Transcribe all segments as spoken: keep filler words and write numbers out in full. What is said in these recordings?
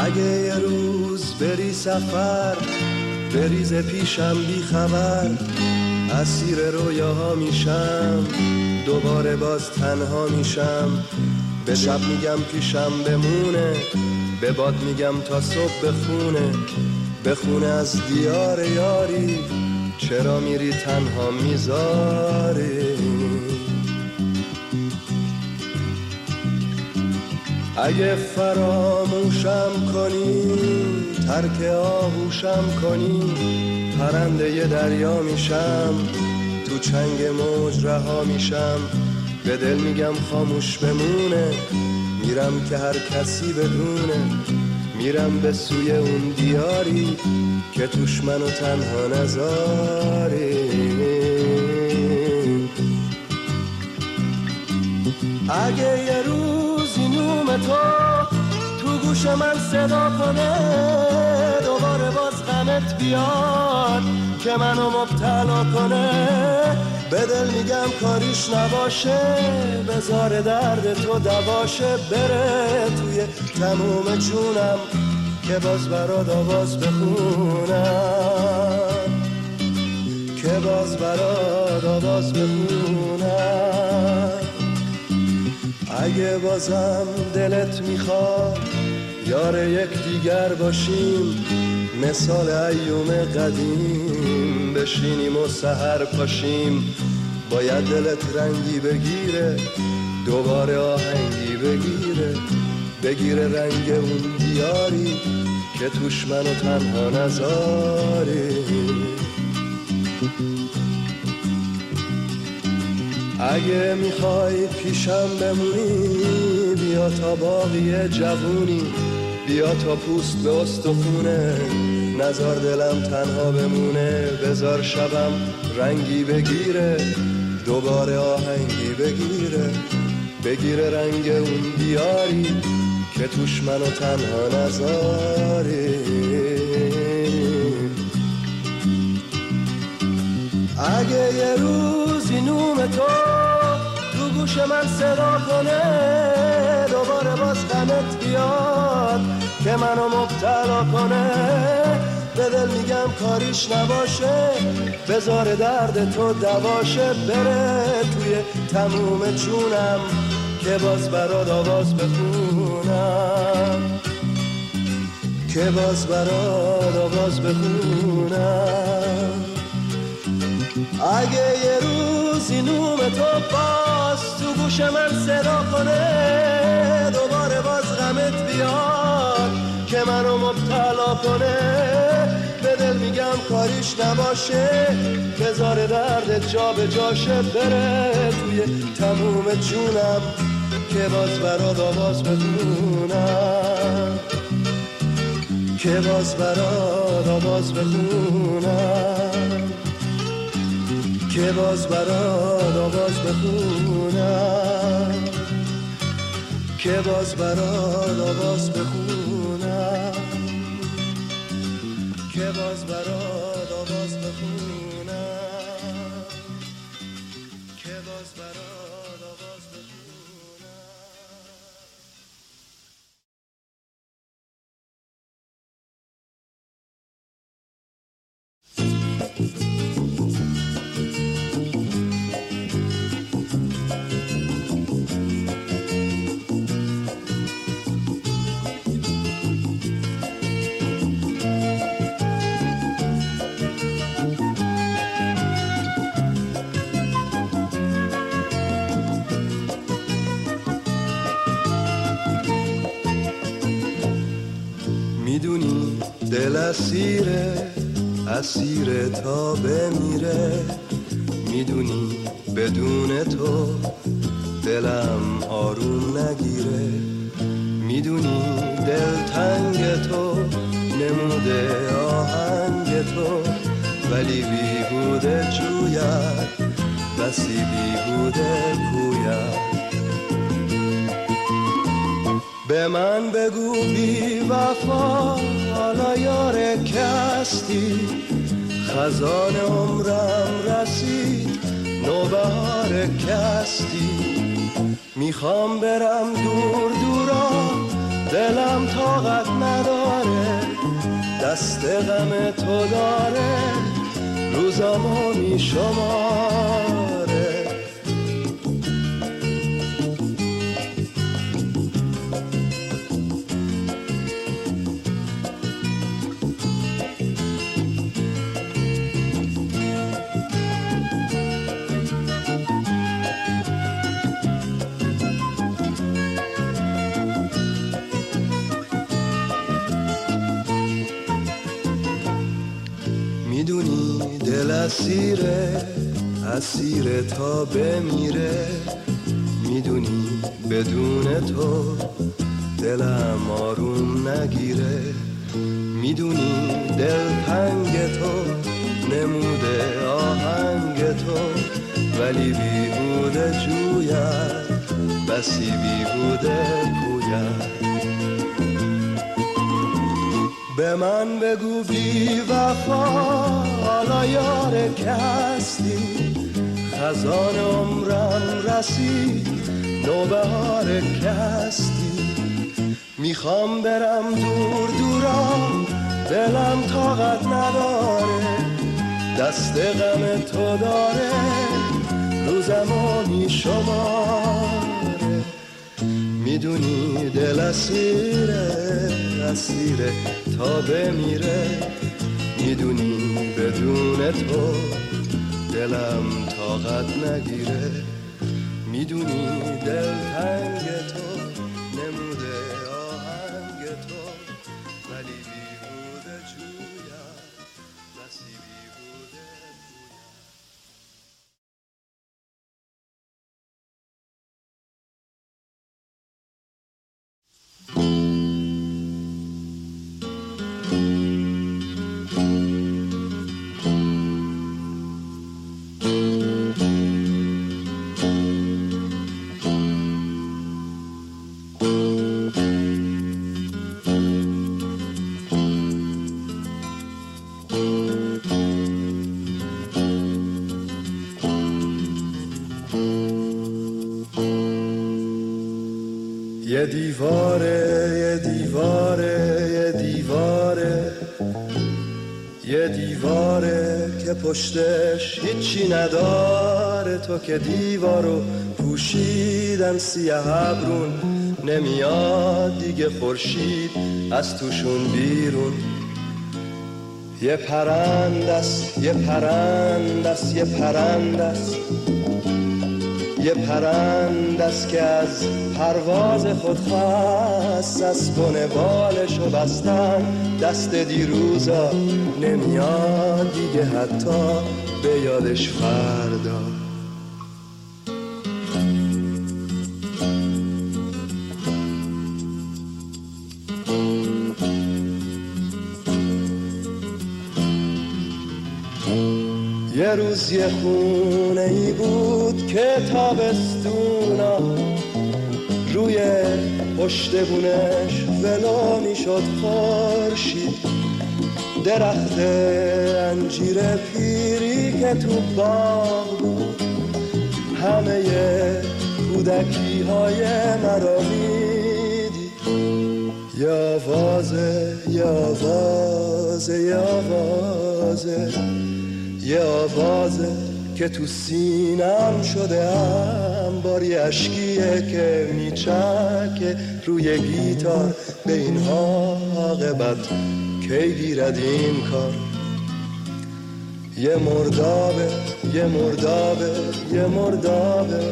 اگه یه روز بری سفر بریز پیشم بی خبر، اسیر رویاها میشم دوباره باز تنها میشم. به شب میگم پیشم بمونه، به باد میگم تا صبح بخونه، بخونه از دیار یاری، چرا میری تنها میذاری. اگه فراموشم کنی ترک آغوشم کنی، پرنده ی دریا میشم تو چنگ موج رها میشم. به دل میگم خاموش بمونه، میرم که هر کسی بدونه، میرم به سوی اون دیاری که توش منو تنها نذاری. اگه یه روزی نوم تو تو گوش من صدا کنه، دوباره باز غمت بیاد که منو مبتلا کنه، به دل میگم کاریش نباشه، بذار درد تو دواشه، بره توی تموم جونم که باز برات آواز بخونم، که باز برات آواز بخونم. اگه بازم دلت میخواد یار یک دیگر باشیم، مثال ایوم قدیم بشینیم و سحر پاشیم، باید دلت رنگی بگیره دوباره آهنگی بگیره، بگیره رنگ اون دیاری که توش منو تنها نذاری. اگه میخوای پیشم بمونی بیا تا باقی جوونی، بیا تا پوست به استخونه، نذار دلم تنها بمونه، بذار شبم رنگی بگیره دوباره آهنگی بگیره، بگیره رنگ اون دیاری که توش منو تنها نذاری. اگه یه روزی نوم تو تو گوش من صدا کنه، دوباره باز غمت بیاد که منو مبتلا کنه، به دل میگم کاریش نباشه، بذار درد تو دواشه، بره توی تموم جونم که باز برات آواز بخونم، که باز برات آواز بخونم. اگه یه روزی نوم تو باز تو گوش من صدا کنه، دوباره باز غمت بیاد که منو مبتلا کنه، به دل میگم کاریش نباشه، بذار درد جا به جاشه، بره توی تموم جونم که باز برات آواز بخونم، که باز برات آواز بخونم، که باز برات آواز بخونم، که باز برات آواز بخونم، که باز برات آواز بخونم، که باز برات آواز بخونم. میدونی دل اسیره اسیره تا بمیره، میدونی بدون تو دلم آروم نگیره، میدونی دل تنگ تو نموده آهنگ تو، ولی بیهوده جوید بسی بیهوده کوید. به من بگو بی وفا حالا یار کستی، خزان عمرم رسید نوبهار کستی، میخوام برم دور دورا دلم طاقت نداره، دست غم تو داره، روزامو می شماره. میدونی دل اسیره، اسیره تا بمیره، میدونی بدون تو دلم آروم نگیره، میدونی دل تنگ تو نموده آهنگ تو، ولی بیهوده جوید بسی بیهوده پوید. به من بگو بی وفا حالا یار کستی، خزان عمرم رسید نوبهار کستی، میخوام برم دور دورا دلم طاقت نداره، دست غم تو داره، روزمو میشماره. میدونی دل اسیره، اسیره تا بمیره، میدونی بدون تو دلم طاقت نگیره، میدونی دل تنگ تو نموده آهنگ تو، ولی بیهوده جوید بسی بیهوده یه دیواره، یه دیواره، یه دیواره، یه دیواره که پشتش هیچی نداره، تو که دیوارو پوشیدن سیاه ابرون، نمیاد دیگه خورشید از توشون بیرون. یه پرندست، یه پرندست، یه پرندست، یه پرندست که از پرواز خود خست، از بن بالشو بستن دست دیروزا، نمیاد دیگه حتی به یادش فردا. یه روز یه خونه ای بود که تابستونا روی پشت بونش ولو میشد خورشید، درخت انجیر پیری که تو باغ بود همه کودکی های مرا میدید. یه آوازه، یه آوازه، یه آوازه، یه آوازه که تو سینم شده انباری، اشکیه که میچکه روی گیتار، به این عاقبت کی گیرد این کار. یه مردابه، یه مردابه، یه مردابه،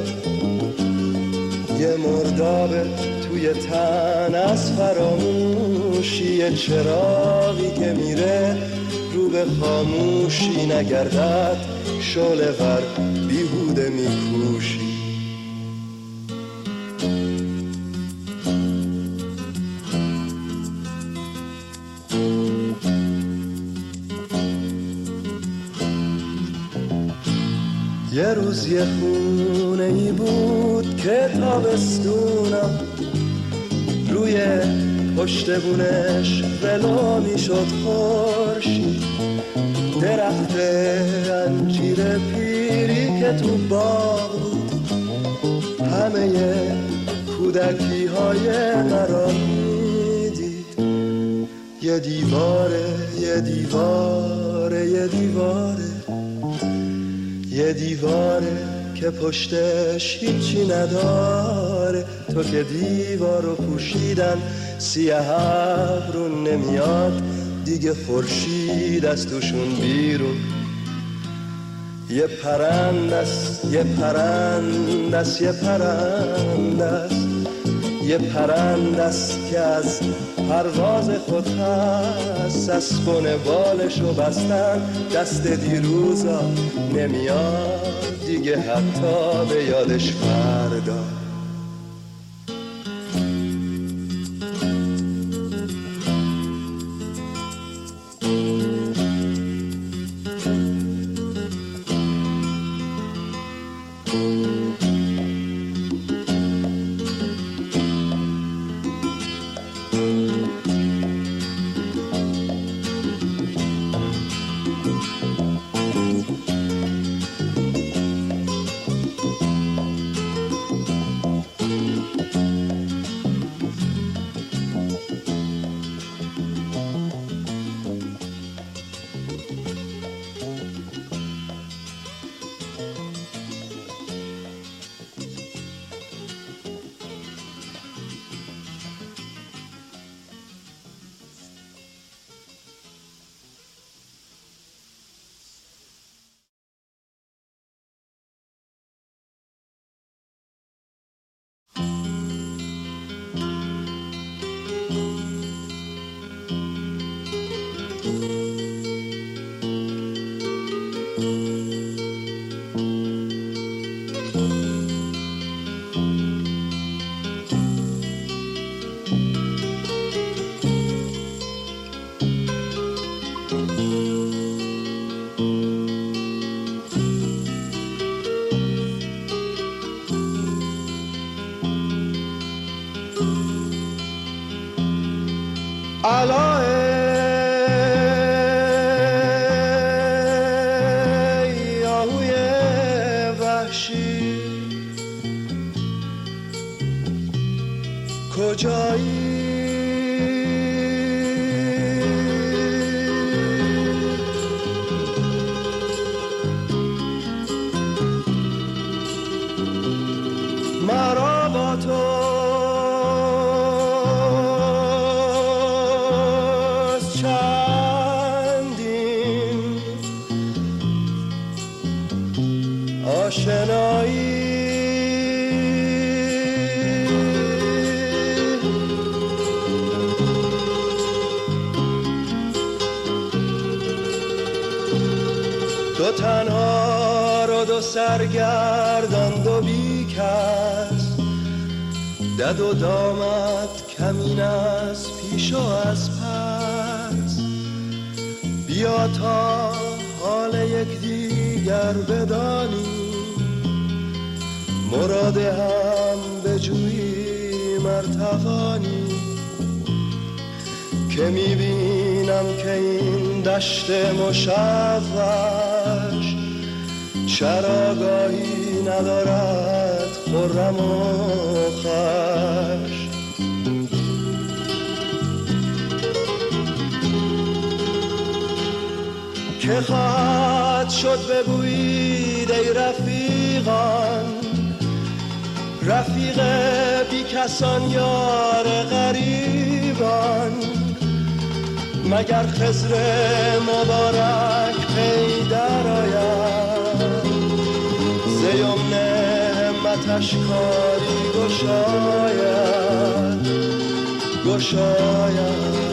یه مردابه توی تن از فراموشی، یه چراغی که میره رو به خاموشی، نگردد شعله ور بیهوده میکوشی. یه روز یه خونه ای بود که تابستونم روی پشت بونش ولو میشد خورشید، درخت انجیر پیری که تو باغ بود همه کودکی های مرا یه دیواره یه دیواره یه دیواره یه دیواره که پشتش هیچی نداره. تو که دیوارو پوشیدن سیاه ابرون نمیاد دیگه خورشید از توشون بیرون. یه پرندست یه پرندست یه پرندست یه پرندست که از پرواز خود هست. از بن بالشو بستن دست دیروزا نمیاد دیگه حتی به یادش فردا. علای آهوی وحشی کجایی؟ مرا با تو آشنایی. دو تنها رو دو سرگردان دو بیکس دد و دامت کمین از پیش و از پس. بیا تا حال یک دیگر بدانی مراد هم بجویی مرتوانی. که میبینم که این دشت مشوش چراگاهی ندارد خرم و خوش. که خواهد شد بگویید ای رفیقان رفیق بی کسان یار غریبان. مگر خضر مبارک پی در آید ز یمن همتش کاری گشاید گشاید.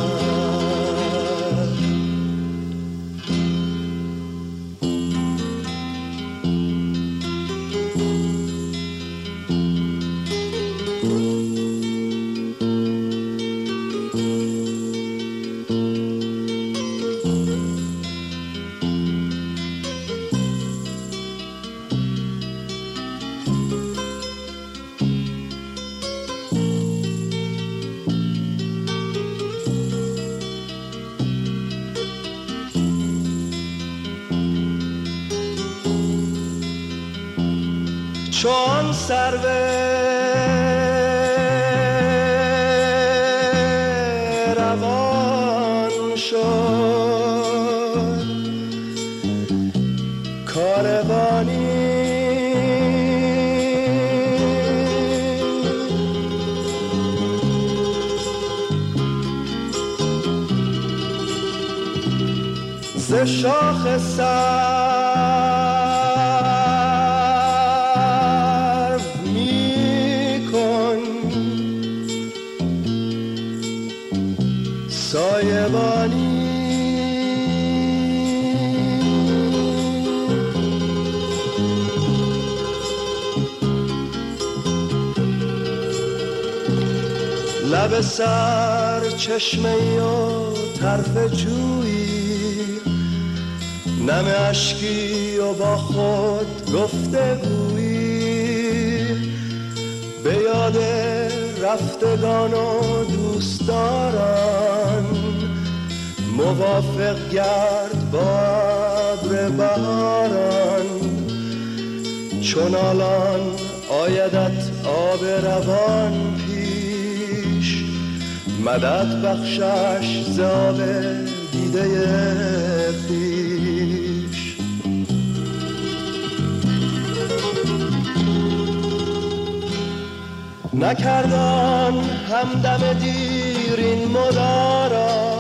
چون سرو روان ز شاخ سرو می کن سایبانی لب سر چشمه و طرف جویی نم اشکی و با خود گفته گویی به یاد رفتگان و دوستداران موافق گرد با ابر بهاران چون الان آیدت آب روان پیش مدد بخشش ز آب دیده خویش نکردان همدم دیر این مدارا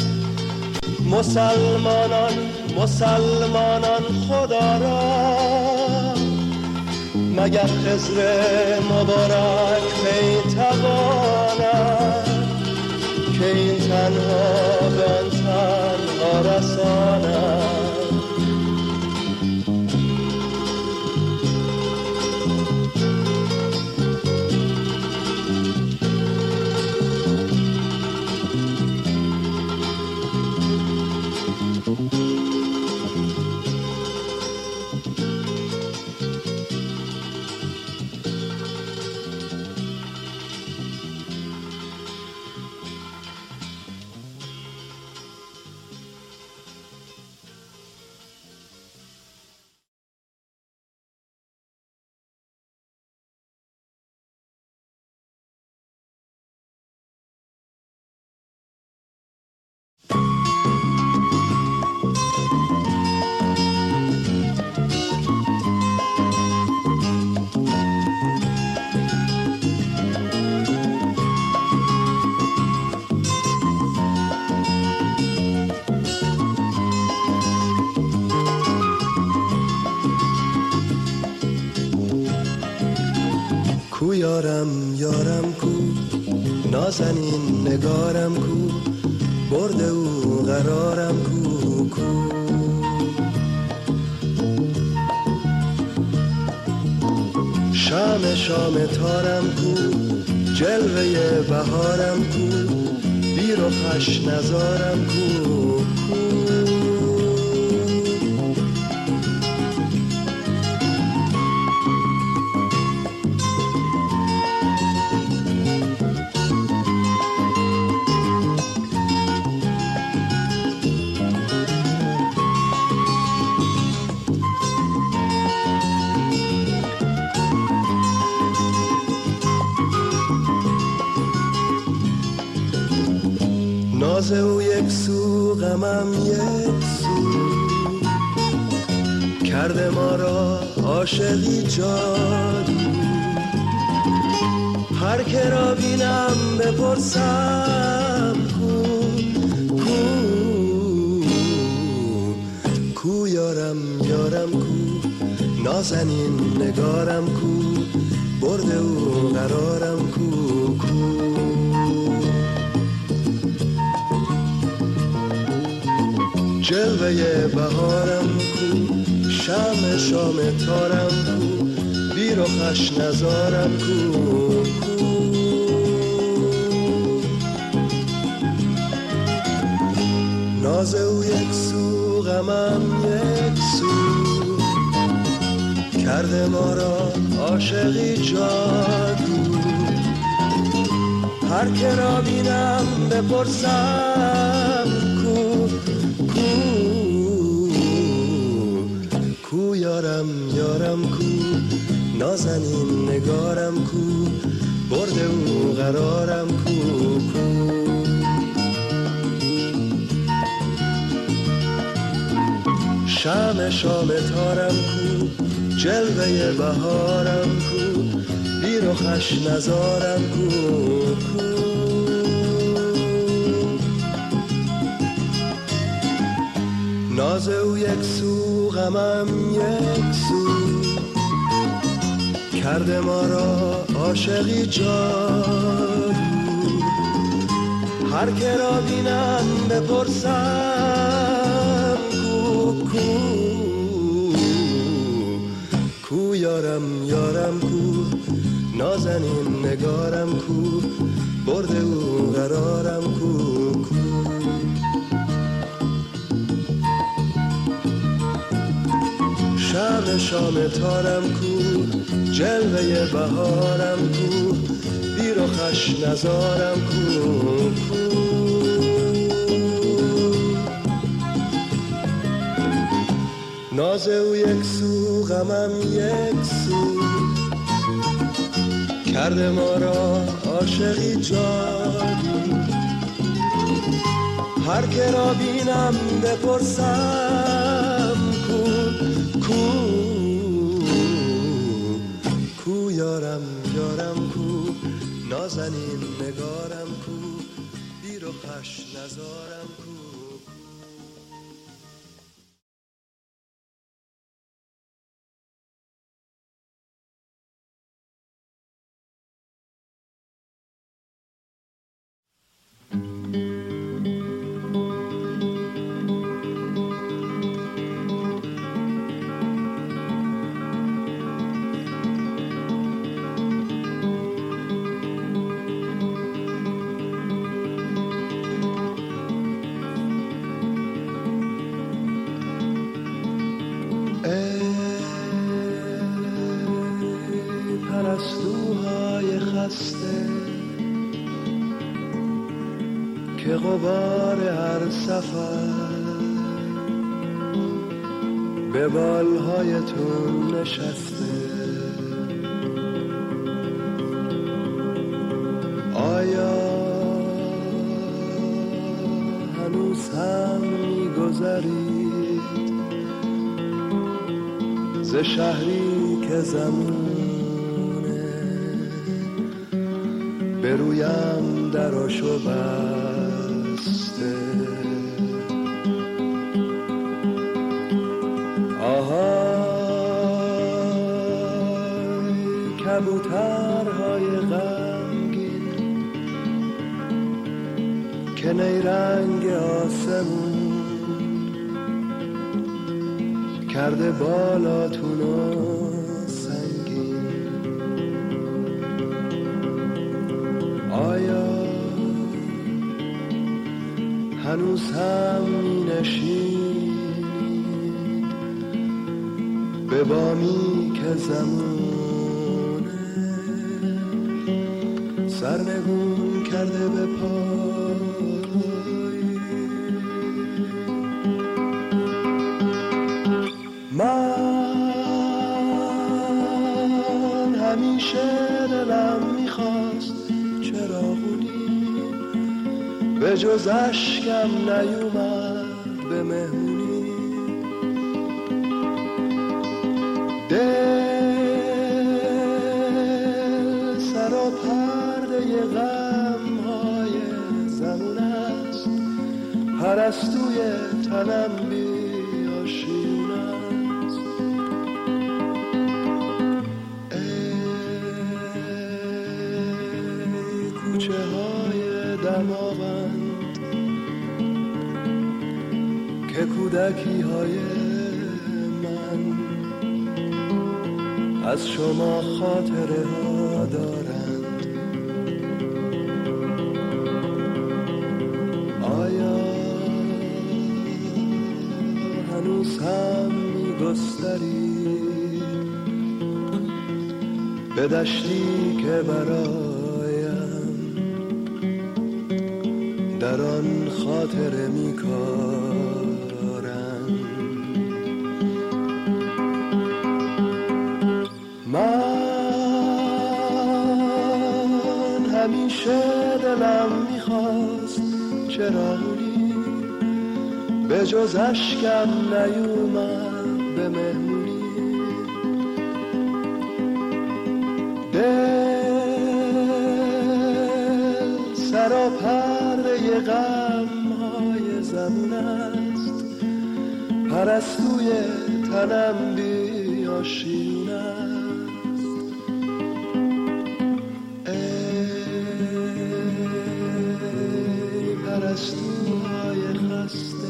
مسلمانان مسلمانان خدا را مگر خضر مبارک می تواند که این تنها به آن تنها رساند کو یارم یارم کو نازنین نگارم کو برد او قرارم کو کو شام شام تارم کو جلوه بهارم کو بیر و خش نزارم کو کو ناز او یک سو غمم یک سو کرده ما را عاشقی جادو هر که را بینم بپرسم کو کو کو یارم یارم کو نازنین نگارم کو برد او قرارم کو کو جلوه بهارم کو شام شام تارم کو بیر و خش نزارم کو کو ناز او یک سو غمم یک سو کرده ما را عاشقی جادو هر که را بینم بپرسم کو کو یارم یارم کو نازنین نگارم کو برد او قرارم کو کو شام شام تارم کو جلوه بهارم کو بیر و خش نزارم کو کو ناز او یک سو غمم یک سو، کرده ما را عاشقی جادو. هر که را بینم بپرسم کو کو کو یارم یارم کو، نازنین نگارم کو، برده او قرارم کو کو. شم شام تارم کو، جلوه بهارم کو، بیر و خش نزارم کو کو. ناز او یک سو غمم یک سو، کرده ما را عاشقی جادو. هر که را بینم بپرسم کو کو کو یارم یارم کو، نازنین نگارم کو، بیر و خش نزارم کو. پرستوهای خسته که غبار هر سفر به بالهایتون نشسته، آیا هنوز هم می‌گذرید ز شهری که زمونه به رویم دراشو بسته؟ آهای کبوترهای غمگین که نیرنگ آسمون کرده بالاتونو سنگین، آیا هنوز هم می نشینید به بامی که زمونه سرنگون کرده به پای؟ من همیشه دلم میخواست چراغونی به جز اشکم نیومد به مهمونی، دل سر و پرده غمهای زمون است، پرستوی تنم بیاشیون است. ای کوچه های دماوند که کودکی های من از شما خاطره ها دارند، آیا هنوز هم می‌گسترید به دشتی که برایم در آن خاطره می‌کارند؟ من همیشه دلم میخواست چراغونی به جز اشکم نیومد به مهمونی، دل سر و پرده غمهای زمون است، پرستوی تنم بیاشین است. ای پرستوهای خسته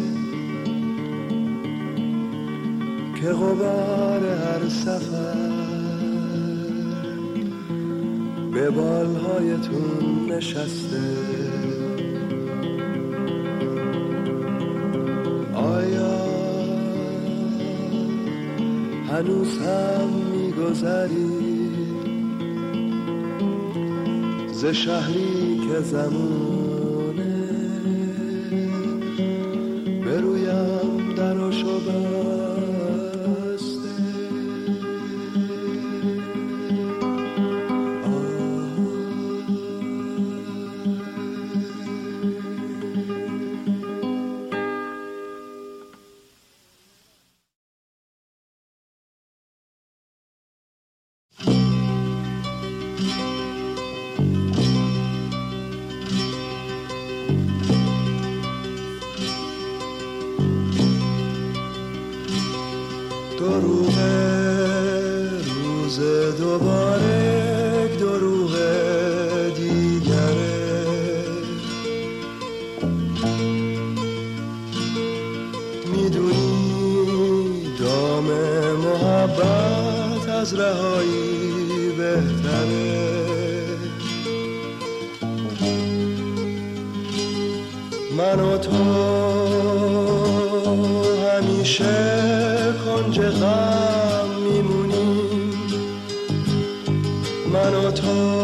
که غبار هر سفر به بالهایتون نشسته، آیا هنوز هم میگذرید ز شهری که زمونه برویم دراشو بسته؟ دروغ روز دوباره دروغ دیگره، میدونی دام محبت از رهایی بهتره. من و تو همیشه کنج غم میمونیم، من و تو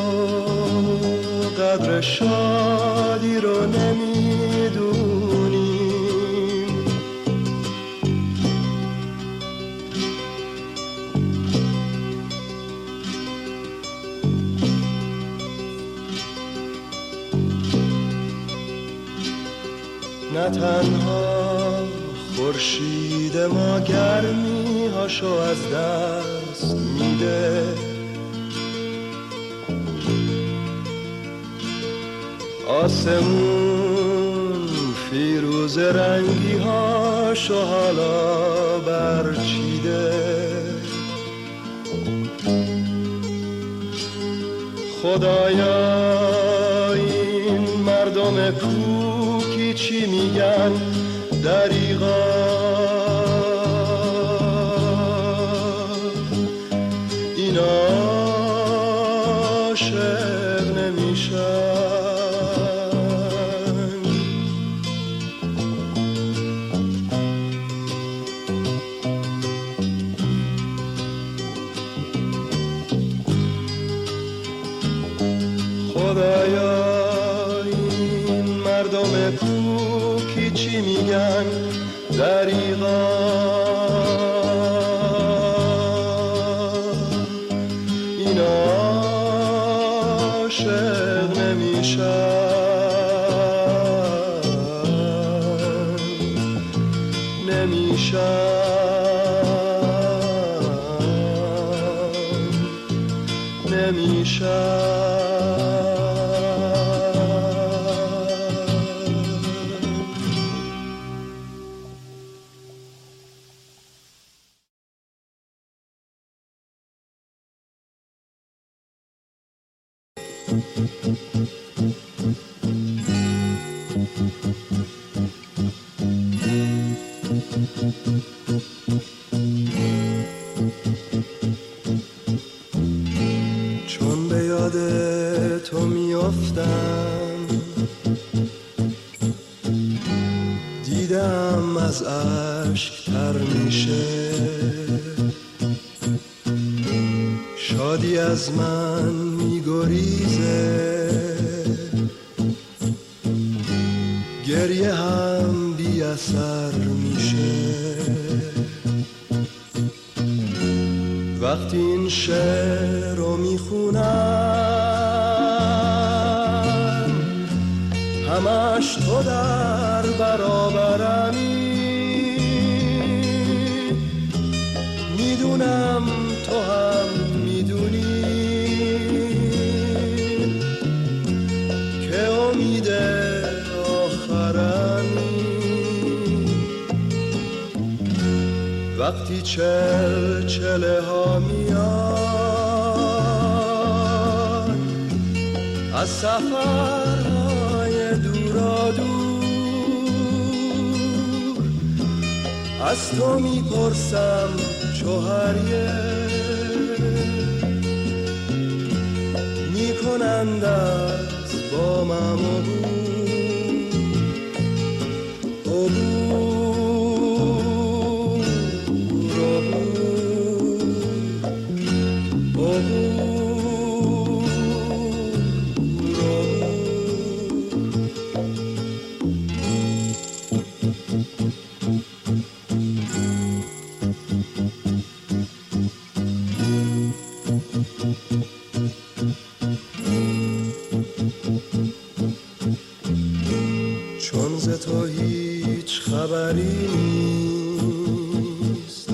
قدر شادی رو نمیدونیم. نه تنها خورشید ما گرمی هاشو از دست میده، آسمون فیروز رنگی هاشو حالا برچیده. خدایا این مردم کوکی چی میگن دریغا، این عاشق نمیشن. خدایا این مردم کوکی چی میگن دریغا، این عاشق نمیشن، نمیشن، نمیشن. چون به یاد تو میافتم دیدم از اشک تر میشه، شادی از من میگریزه، گریه هم بی اثر میشه. وقتی این شعر رو میخونم همش تو در برابرمی، میدونم تو هم میدونی که امید آخرمی. وقتی چل چله ها میاد از سفرهای دورا دور، از تو میپرسم شوهریه میکنند از با من عبور چون ز تو هیچ خبری نیست،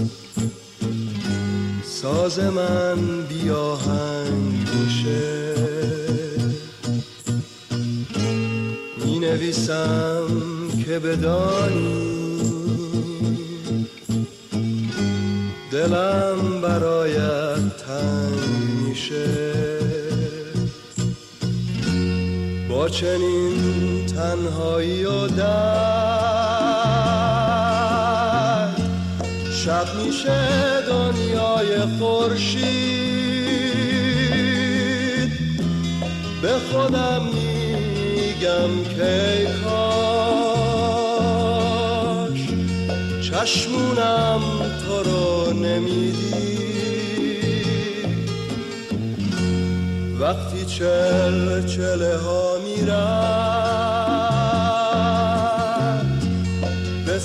ساز من بی آهنگ میشه، می نویسم که بدانی دلم برایت تنگ میشه. با چنین تنهایی و درد شب میشه دنیای خورشید. به خودم میگم که ای کاش چشمونم تو رو نمیدید. وقتی چل چله ها میرم به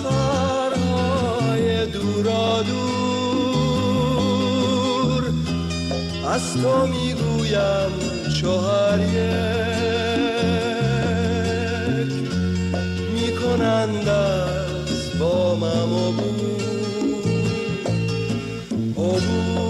سفرهای دورا دور، از تو میگویم شوهر یک میکنند از با من عبور عبور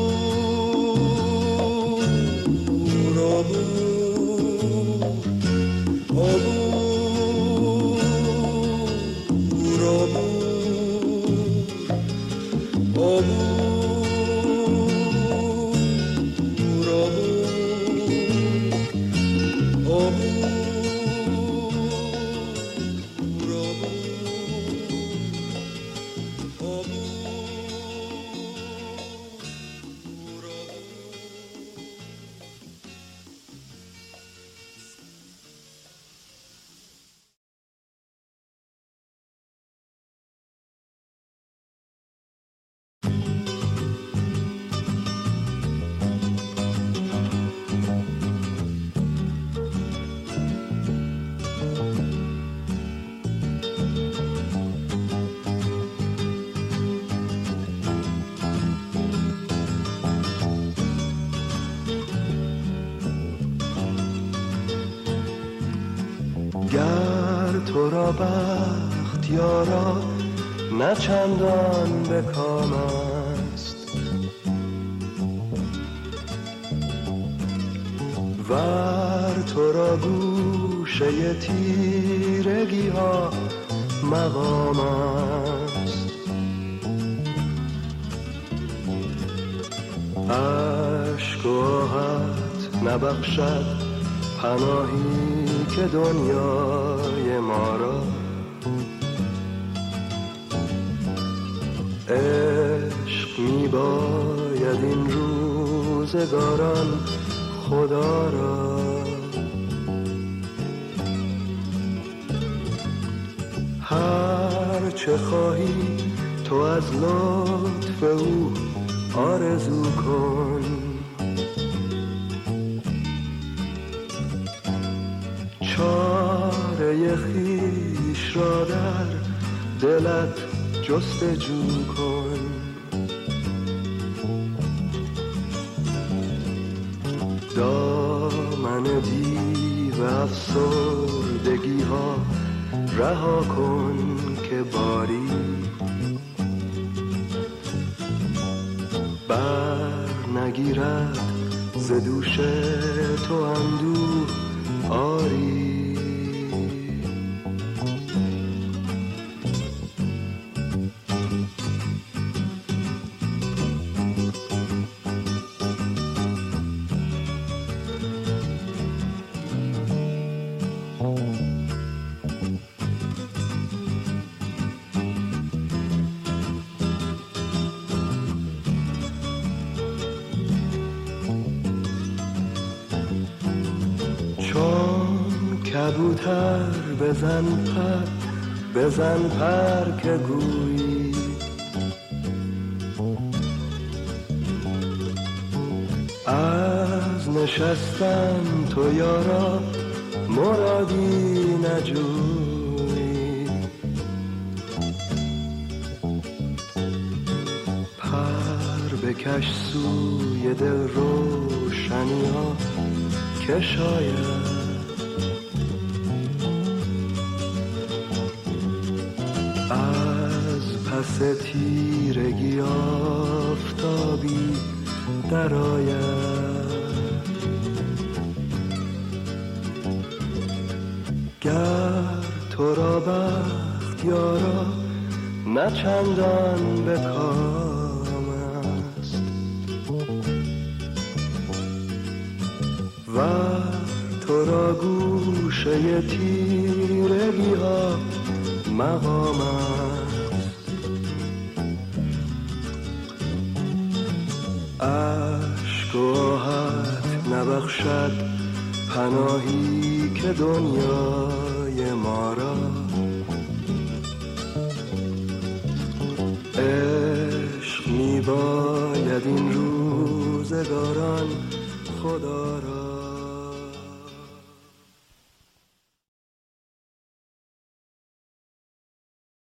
گر تو را بخت یارا نه چندان به کام است، ور تو را گوشه تیرگی ها مقام است. عشق و آهت نبخشد پناهی که دنیای ما را، عشق می باید این روزگاران خدا را. هر چه خواهی تو از لطف او آرزو کن، چاره خویش را در دلت جستجو کن. دامن دیو افسردگی ها رها کن که باری بر نگیرد ز دوش تو اندوه آری. کبوتر بزن پر بزن پر که گویی از نشستن تو یارا مرادی نجویی پر بکش سوی دل روشنی ها که شاید از پس تیرگی آفتابی درآید گر تو را بخت یارا نه چندان به کام است و تو را گوشه تیرگی ها مقام است عشق و آهت نبخشد پناهی که دنیای ما را عشق می باید این روزگاران خدا را